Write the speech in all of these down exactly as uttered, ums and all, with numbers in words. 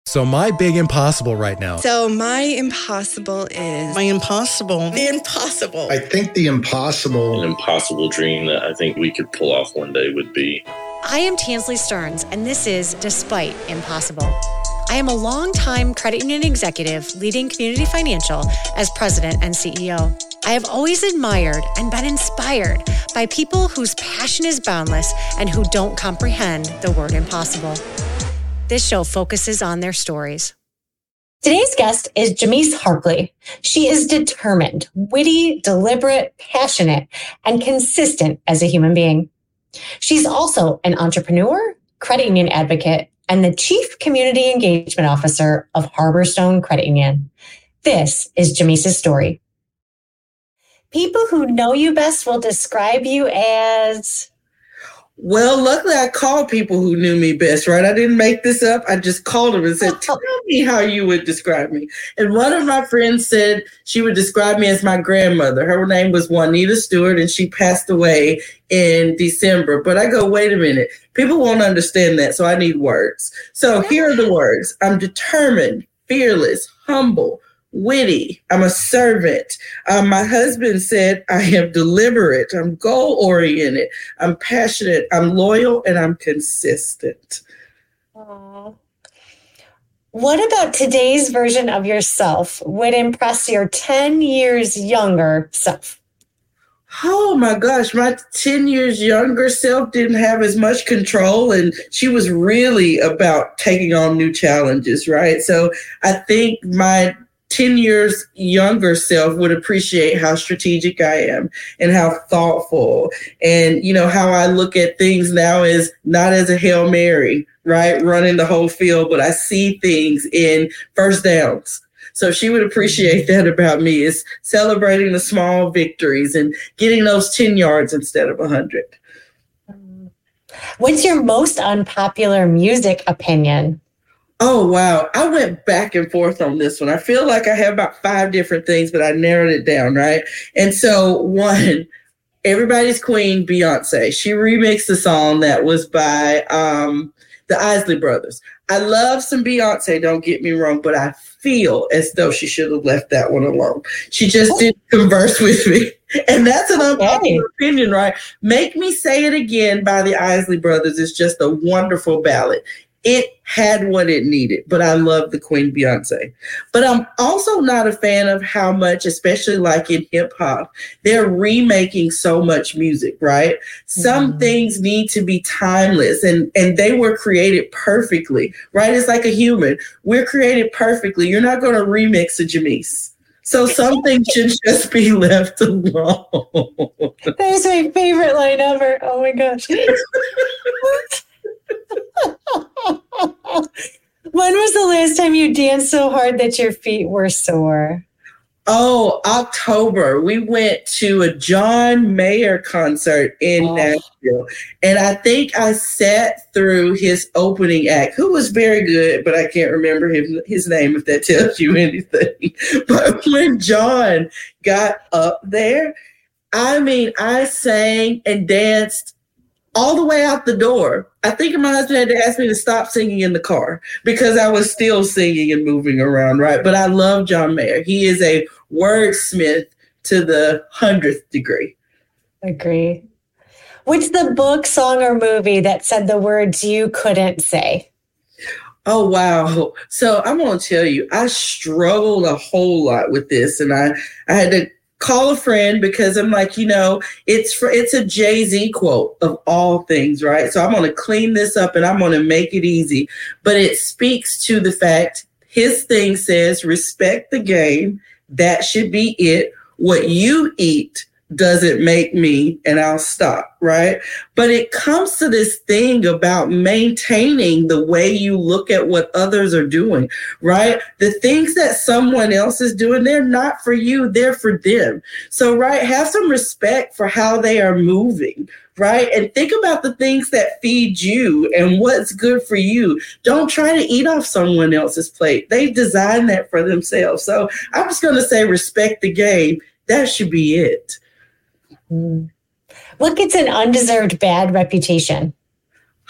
So my big impossible right now. So my impossible is... My impossible. The impossible. I think the impossible... An impossible dream that I think we could pull off one day would be... I am Tansley Stearns, and this is Despite Impossible. I am a longtime credit union executive leading Community Financial as president and C E O. I have always admired and been inspired by people whose passion is boundless and who don't comprehend the word impossible. This show focuses on their stories. Today's guest is Jamise Harkley. She is determined, witty, deliberate, passionate, and consistent as a human being. She's also an entrepreneur, credit union advocate, and the Chief Community Engagement Officer of Harborstone Credit Union. This is Jamise's story. People who know you best will describe you as... Well, luckily I called people who knew me best, right? I didn't make this up. I just called them and said, tell me how you would describe me. And one of my friends said she would describe me as my grandmother. Her name was Juanita Stewart, and she passed away in December. But I go, wait a minute. People won't understand that, so I need words. So here are the words. I'm determined, fearless, humble, witty. I'm a servant. Um, my husband said I am deliberate. I'm goal-oriented. I'm passionate. I'm loyal, and I'm consistent. Aww. What about today's version of yourself would impress your ten years younger self? Oh my gosh, my ten years younger self didn't have as much control, and she was really about taking on new challenges, right? So I think my ten years younger self would appreciate how strategic I am and how thoughtful, and, you know, how I look at things now as not as a Hail Mary, right? Running the whole field, but I see things in first downs. So she would appreciate that about me, is celebrating the small victories and getting those ten yards instead of one hundred. What's your most unpopular music opinion? Oh, wow. I went back and forth on this one. I feel like I have about five different things, but I narrowed it down, right? And so one, everybody's queen, Beyonce. She remixed a song that was by um, the Isley Brothers. I love some Beyonce, don't get me wrong, but I feel as though she should have left that one alone. She just didn't converse with me. And that's an unpopular opinion, right? Make Me Say It Again by the Isley Brothers is just a wonderful ballad. It had what it needed, but I love the Queen Beyonce. But I'm also not a fan of how much, especially like in hip hop, they're remaking so much music, right? Mm-hmm. Some things need to be timeless, and, and they were created perfectly, right? It's like a human. We're created perfectly. You're not going to remix a Jamise. So some things should just be left alone. That's my favorite line ever. Oh my gosh. When was the last time you danced so hard that your feet were sore? Oh, October. We went to a John Mayer concert in oh. Nashville. And I think I sat through his opening act, who was very good, but I can't remember his, his name, if that tells you anything. But when John got up there, I mean, I sang and danced all the way out the door. I think my husband had to ask me to stop singing in the car because I was still singing and moving around, right? But I love John Mayer. He is a wordsmith to the hundredth degree. Agree. What's the book, song, or movie that said the words you couldn't say? Oh, wow. So I'm going to tell you, I struggled a whole lot with this, and I, I had to call a friend because I'm like, you know, it's for, it's a Jay-Z quote of all things, right? So I'm going to clean this up and I'm going to make it easy. But it speaks to the fact, his thing says, respect the game. That should be it. What you eat doesn't make me, and I'll stop, right? But it comes to this thing about maintaining the way you look at what others are doing, right? The things that someone else is doing, they're not for you, they're for them. So, right, have some respect for how they are moving, right? And think about the things that feed you and what's good for you. Don't try to eat off someone else's plate. They designed that for themselves. So I'm just going to say respect the game. That should be it. What gets an undeserved bad reputation?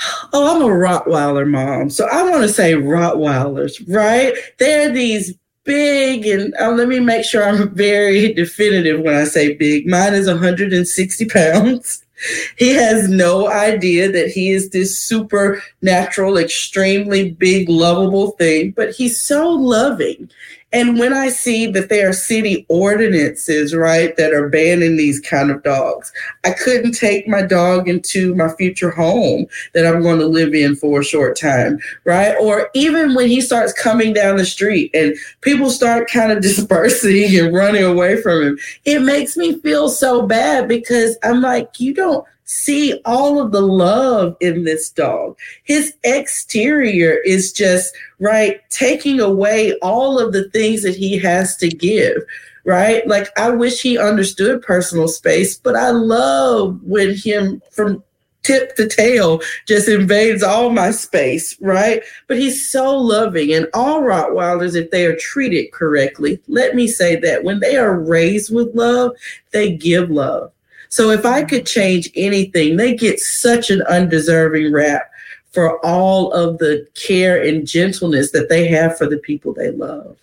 Oh, I'm a Rottweiler mom. So I want to say Rottweilers, right? They're these big, and uh, let me make sure I'm very definitive when I say big. Mine is one hundred sixty pounds. He has no idea that he is this supernatural, extremely big, lovable thing, but he's so loving. And when I see that there are city ordinances, right, that are banning these kind of dogs, I couldn't take my dog into my future home that I'm going to live in for a short time, right? Or even when he starts coming down the street and people start kind of dispersing and running away from him, it makes me feel so bad because I'm like, you don't see all of the love in this dog. His exterior is just, right, taking away all of the things that he has to give, right? Like, I wish he understood personal space, but I love when him from tip to tail just invades all my space, right? But he's so loving. And all Rottweilers, if they are treated correctly, let me say that when they are raised with love, they give love. So if I could change anything, they get such an undeserving rap for all of the care and gentleness that they have for the people they love.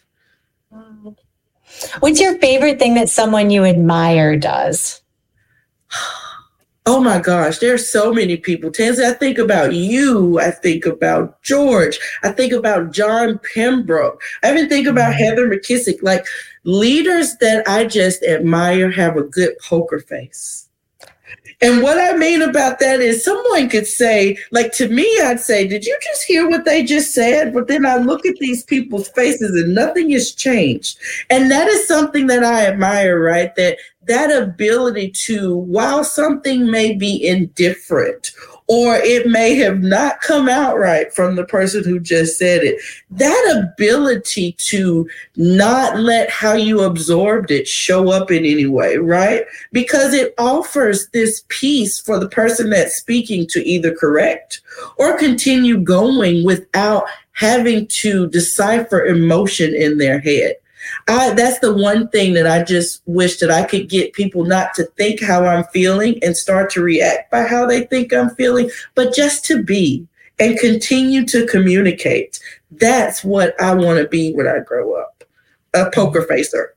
What's your favorite thing that someone you admire does? Oh my gosh, there's so many people. Tansy, I think about you. I think about George. I think about John Pembroke. I even think about Heather McKissick. Like, leaders that I just admire have a good poker face. And what I mean about that is someone could say, like, to me, I'd say, did you just hear what they just said? But then I look at these people's faces and nothing has changed. And that is something that I admire, right? That that ability to, while something may be indifferent or it may have not come out right from the person who just said it, that ability to not let how you absorbed it show up in any way, right? Because it offers this peace for the person that's speaking to either correct or continue going without having to decipher emotion in their head. I, that's the one thing that I just wish that I could get people not to think how I'm feeling and start to react by how they think I'm feeling, but just to be and continue to communicate. That's what I want to be when I grow up, a poker facer.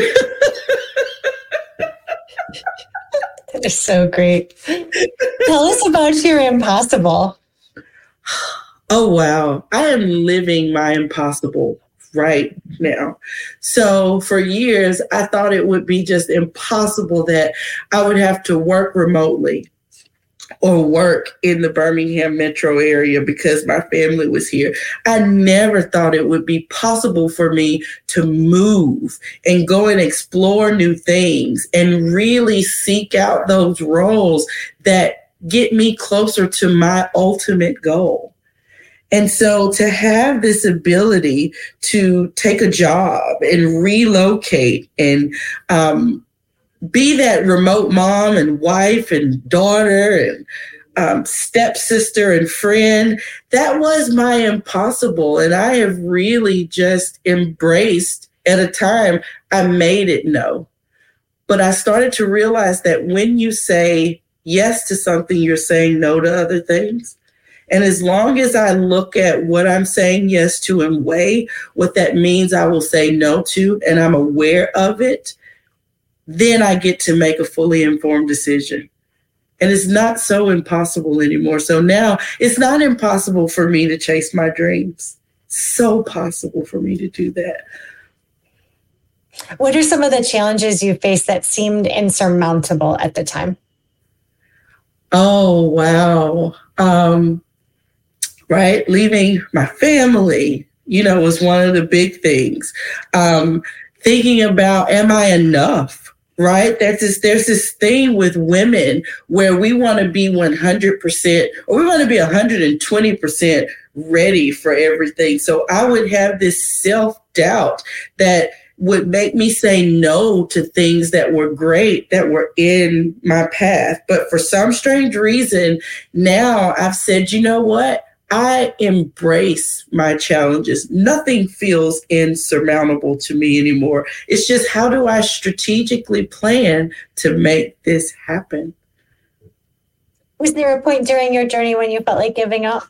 That is so great. Tell us about your impossible. Oh, wow. I am living my impossible right now. So for years, I thought it would be just impossible that I would have to work remotely or work in the Birmingham metro area because my family was here. I never thought it would be possible for me to move and go and explore new things and really seek out those roles that get me closer to my ultimate goal. And so to have this ability to take a job and relocate and um, be that remote mom and wife and daughter and um, stepsister and friend, that was my impossible. And I have really just embraced, at a time, I made it no. But I started to realize that when you say yes to something, you're saying no to other things. And as long as I look at what I'm saying yes to and weigh what that means I will say no to, and I'm aware of it, then I get to make a fully informed decision. And it's not so impossible anymore. So now it's not impossible for me to chase my dreams. So possible for me to do that. What are some of the challenges you faced that seemed insurmountable at the time? Oh, wow. Um, right. Leaving my family, you know, was one of the big things. Um, thinking about, am I enough? Right. There's this, there's this thing with women where we want to be one hundred percent or we want to be one hundred twenty percent ready for everything. So I would have this self-doubt that would make me say no to things that were great, that were in my path. But for some strange reason, now I've said, you know what? I embrace my challenges. Nothing feels insurmountable to me anymore. It's just, how do I strategically plan to make this happen? Was there a point during your journey when you felt like giving up?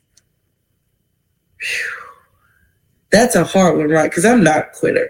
That's a hard one, right? Because I'm not a quitter.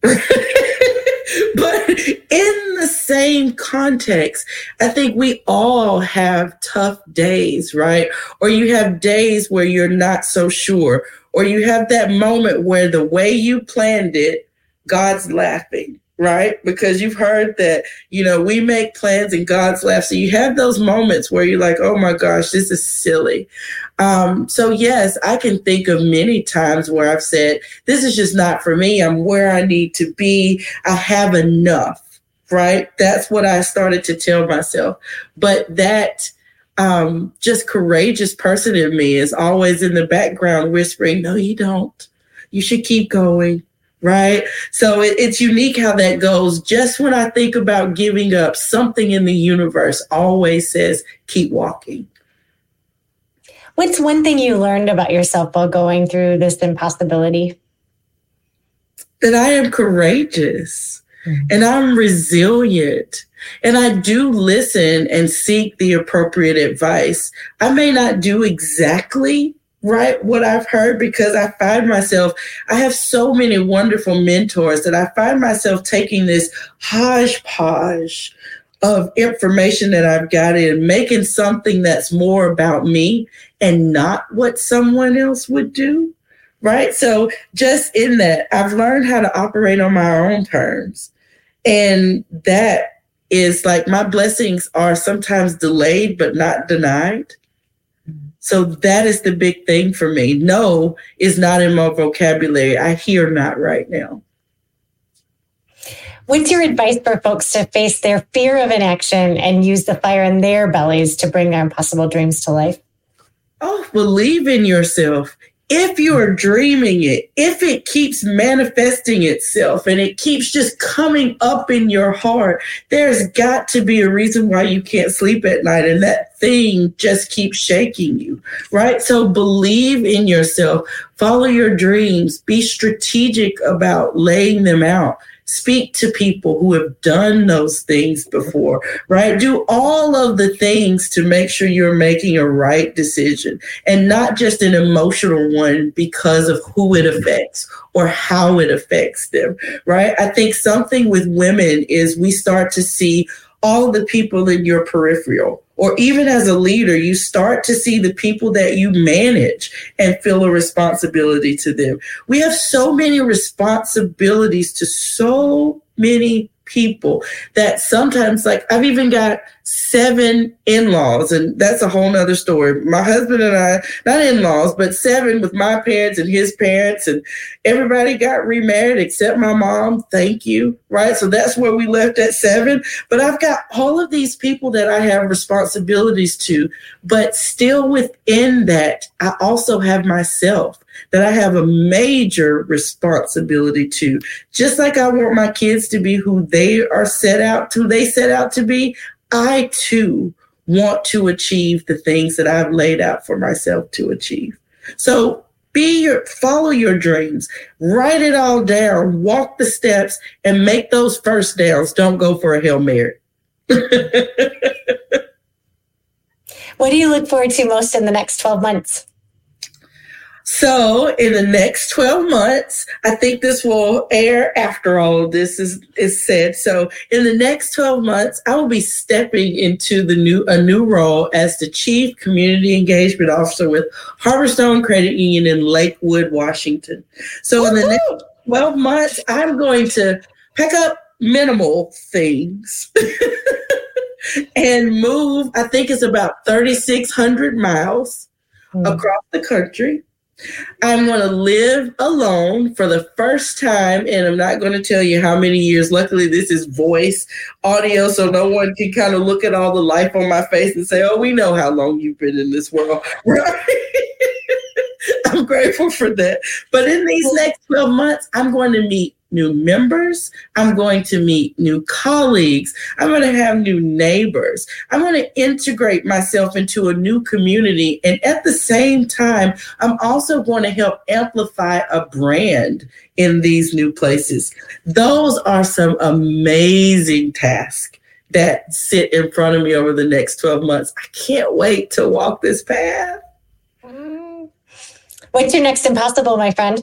But in the same context, I think we all have tough days, right? Or you have days where you're not so sure, or you have that moment where the way you planned it, God's laughing, right? Because you've heard that, you know, we make plans and God's laughs. So you have those moments where you're like, oh my gosh, this is silly. Um, so yes, I can think of many times where I've said, this is just not for me. I'm where I need to be. I have enough, right? That's what I started to tell myself. But that um, just courageous person in me is always in the background whispering, no, you don't. You should keep going. Right. So it, it's unique how that goes. Just when I think about giving up, something in the universe always says, keep walking. What's one thing you learned about yourself while going through this impossibility? That I am courageous mm-hmm. and I'm resilient. And I do listen and seek the appropriate advice. I may not do exactly right what I've heard, because I find myself, I have so many wonderful mentors that I find myself taking this hodgepodge of information that I've got in, making something that's more about me and not what someone else would do, right? So just in that, I've learned how to operate on my own terms. And that is like, my blessings are sometimes delayed, but not denied. So that is the big thing for me. No is not in my vocabulary. I hear not right now. What's your advice for folks to face their fear of inaction and use the fire in their bellies to bring their impossible dreams to life? Oh, believe in yourself. If you're dreaming it, if it keeps manifesting itself and it keeps just coming up in your heart, there's got to be a reason why you can't sleep at night and that thing just keeps shaking you, right? So believe in yourself, follow your dreams, be strategic about laying them out. Speak to people who have done those things before, right? Do all of the things to make sure you're making a right decision and not just an emotional one because of who it affects or how it affects them, right? I think something with women is we start to see all the people in your peripheral, or even as a leader, you start to see the people that you manage and feel a responsibility to them. We have so many responsibilities to so many people that sometimes, like, I've even got seven in-laws, and that's a whole nother story. My husband and I, not in-laws, but seven with my parents and his parents, and everybody got remarried except my mom. Thank you. Right. So that's where we left at seven. But I've got all of these people that I have responsibilities to, but still within that, I also have myself that I have a major responsibility to. Just like I want my kids to be who they are set out to, they set out to be, I too want to achieve the things that I've laid out for myself to achieve. So be your, follow your dreams, write it all down, walk the steps, and make those first downs. Don't go for a Hail Mary. What do you look forward to most in the next twelve months? So in the next twelve months, I think this will air after all of this is, is said. So in the next twelve months, I will be stepping into the new a new role as the Chief Community Engagement Officer with Harborstone Credit Union in Lakewood, Washington. So Woo-hoo! In the next twelve months, I'm going to pack up minimal things and move, I think it's about thirty-six hundred miles mm. across the country. I'm going to live alone for the first time, and I'm not going to tell you how many years. Luckily, this is voice audio, so no one can kind of look at all the life on my face and say, oh, we know how long you've been in this world, right? I'm grateful for that. But in these next twelve months, I'm going to meet new members. I'm going to meet new colleagues. I'm going to have new neighbors. I'm going to integrate myself into a new community. And at the same time, I'm also going to help amplify a brand in these new places. Those are some amazing tasks that sit in front of me over the next twelve months. I can't wait to walk this path. What's your next impossible, my friend?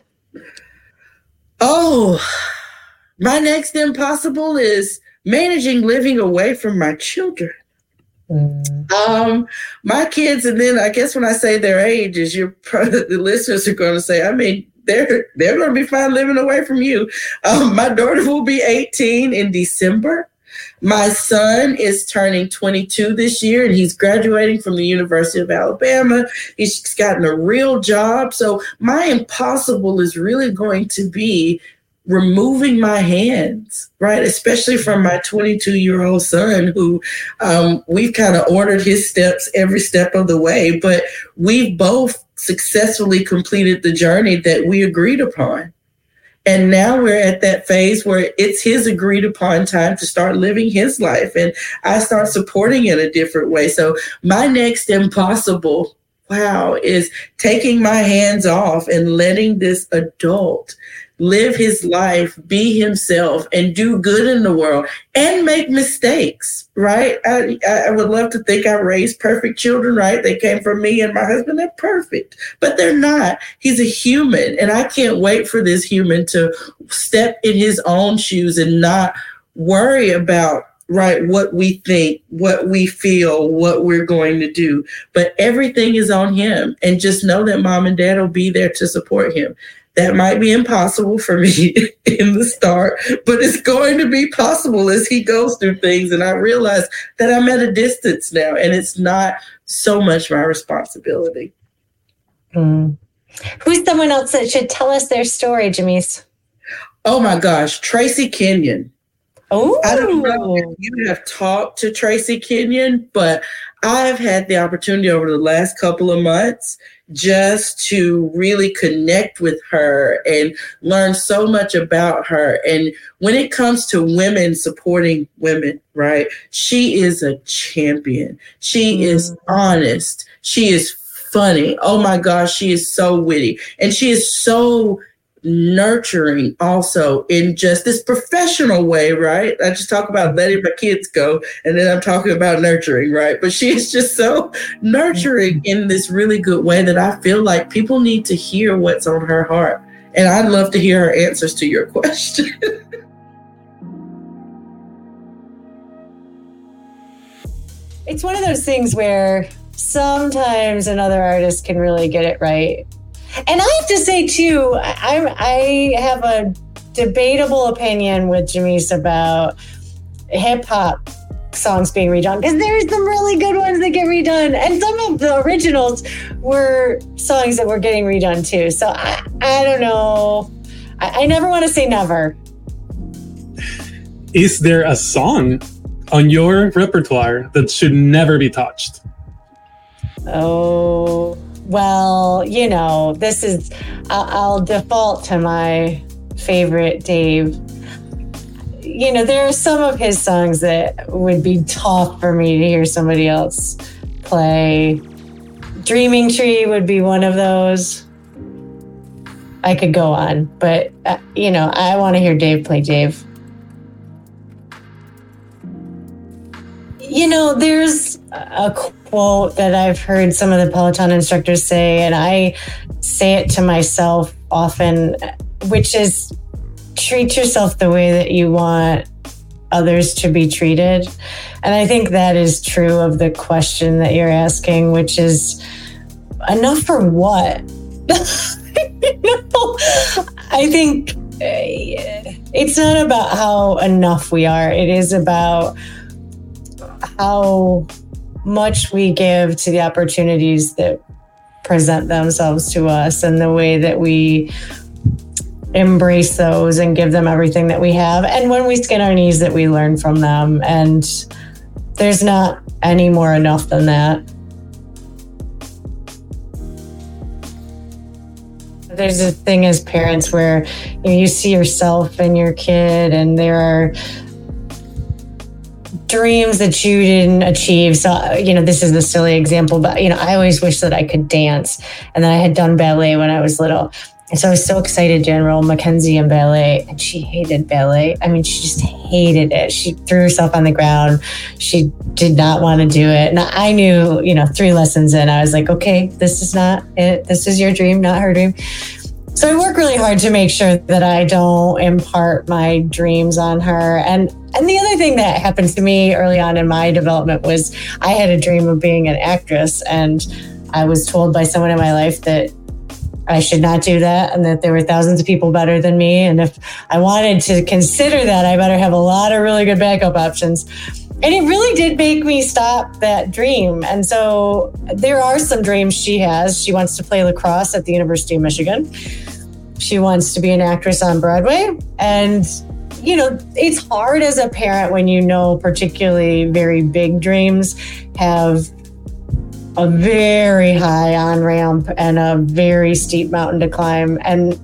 Oh, my next impossible is managing living away from my children. Mm. Um, my kids, and then I guess when I say their ages, you're probably, the listeners are going to say, I mean, they're they're going to be fine living away from you. Um, my daughter will be eighteen in December. My son is turning twenty-two this year, and he's graduating from the University of Alabama. He's gotten a real job. So my impossible is really going to be removing my hands, right? Especially from my twenty-two-year-old son, who um, we've kind of ordered his steps every step of the way, but we've both successfully completed the journey that we agreed upon. And now we're at that phase where it's his agreed upon time to start living his life. And I start supporting in a different way. So my next impossible, wow, is taking my hands off and letting this adult live his life, be himself, and do good in the world and make mistakes, right? I, I would love to think I raised perfect children, right? They came from me and my husband. They're perfect, but they're not. He's a human, and I can't wait for this human to step in his own shoes and not worry about, right, what we think, what we feel, what we're going to do. But everything is on him, and just know that mom and dad will be there to support him. That might be impossible for me in the start, but it's going to be possible as he goes through things. And I realize that I'm at a distance now, and it's not so much my responsibility. Mm. Who's someone else that should tell us their story, Jamise? Oh my gosh, Tracy Kenyon. Oh, I don't know if you have talked to Tracy Kenyon, but I've had the opportunity over the last couple of months just to really connect with her and learn so much about her. And when it comes to women supporting women, right, she is a champion. She mm. is honest. She is funny. Oh my gosh, she is so witty. And she is so nurturing also in just this professional way, right? I just talk about letting my kids go, and then I'm talking about nurturing, right? But she is just so nurturing in this really good way that I feel like people need to hear what's on her heart. And I'd love to hear her answers to your question. It's one of those things where sometimes another artist can really get it right. And I have to say, too, I, I have a debatable opinion with Jamise about hip-hop songs being redone, because there's some really good ones that get redone. And some of the originals were songs that were getting redone, too. So I, I don't know. I, I never want to say never. Is there a song on your repertoire that should never be touched? Oh... Well, you know, this is, I'll, I'll default to my favorite Dave. You know, there are some of his songs that would be tough for me to hear somebody else play. Dreaming Tree would be one of those. I could go on, but, uh, you know, I want to hear Dave play Dave. You know, there's a quote that I've heard some of the Peloton instructors say, and I say it to myself often, which is treat yourself the way that you want others to be treated. And I think that is true of the question that you're asking, which is enough for what? No, I think it's not about how enough we are. It is about how much we give to the opportunities that present themselves to us, and the way that we embrace those and give them everything that we have. And when we skin our knees, that we learn from them. And there's not any more enough than that. There's a thing as parents where, you know, you see yourself and your kid, and there are dreams that you didn't achieve. So, you know, this is a silly example, but, you know, I always wish that I could dance, and that I had done ballet when I was little. And so I was so excited to enroll Mackenzie in ballet, and she hated ballet. I mean, she just hated it. She threw herself on the ground. She did not want to do it. And I knew, you know, three lessons in, I was like, okay, this is not it. This is your dream, not her dream. So I work really hard to make sure that I don't impart my dreams on her. And and the other thing that happened to me early on in my development was I had a dream of being an actress, and I was told by someone in my life that I should not do that, and that there were thousands of people better than me. And if I wanted to consider that, I better have a lot of really good backup options. And it really did make me stop that dream. And so there are some dreams she has. She wants to play lacrosse at the University of Michigan. She wants to be an actress on Broadway. And, you know, it's hard as a parent when you know particularly very big dreams have a very high on-ramp and a very steep mountain to climb. And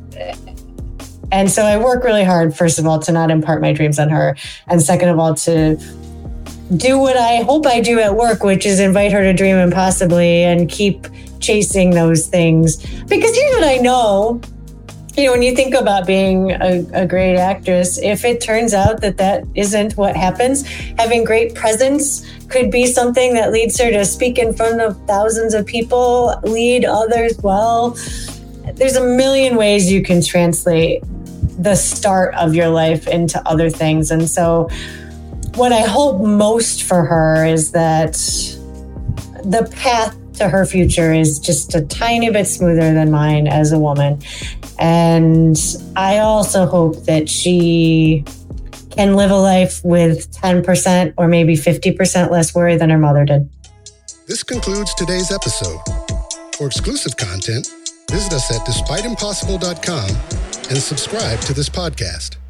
and so I work really hard, first of all, to not impart my dreams on her. And second of all, to do what I hope I do at work, which is invite her to dream impossibly and keep chasing those things. Because here's what I know. You know, when you think about being a, a great actress, if it turns out that that isn't what happens, having great presence could be something that leads her to speak in front of thousands of people, lead others well. There's a million ways you can translate the start of your life into other things. And so what I hope most for her is that the path to her future is just a tiny bit smoother than mine as a woman. And I also hope that she can live a life with ten percent or maybe fifty percent less worry than her mother did. This concludes today's episode. For exclusive content, visit us at despite impossible dot com and subscribe to this podcast.